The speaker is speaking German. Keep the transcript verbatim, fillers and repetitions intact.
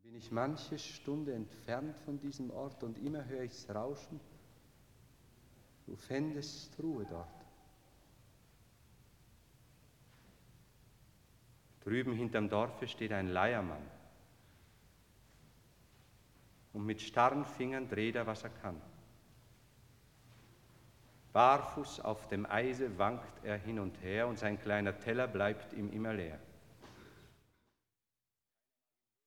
Bin ich manche Stunde entfernt von diesem Ort und immer höre ich's rauschen, du fändest Ruhe dort. Drüben hinterm Dorfe steht ein Leiermann und mit starren Fingern dreht er, was er kann. Barfuß auf dem Eise wankt er hin und her und sein kleiner Teller bleibt ihm immer leer.